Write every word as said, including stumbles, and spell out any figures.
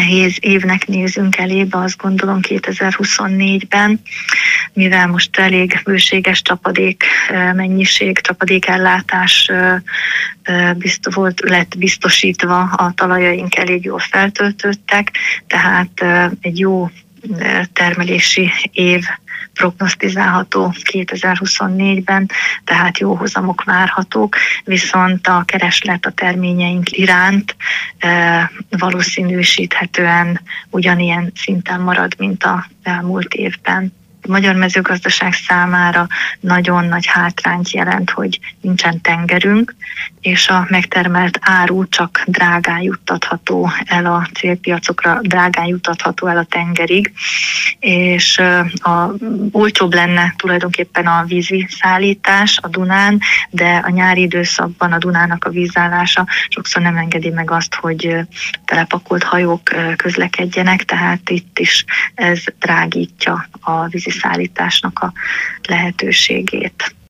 nehéz évnek nézünk elébe, azt gondolom kétezer-huszonnégyben, mivel most elég bőséges csapadék mennyiség, csapadékellátás bizt, volt, lett biztosítva, a talajaink elég jól feltöltődtek, tehát egy jó termelési év prognosztizálható kétezer-huszonnégyben, tehát jó hozamok várhatók, viszont a kereslet a terményeink iránt e, valószínűsíthetően ugyanilyen szinten marad, mint az elmúlt évben. A magyar mezőgazdaság számára nagyon nagy hátrányt jelent, hogy nincsen tengerünk, és a megtermelt áru csak drágán juttatható el a célpiacokra, drágán juttatható el a tengerig, és a, olcsóbb lenne tulajdonképpen a vízi szállítás a Dunán, de a nyári időszakban a Dunának a vízállása sokszor nem engedi meg azt, hogy telepakolt hajók közlekedjenek, tehát itt is ez drágítja a vízi szállításnak a lehetőségét.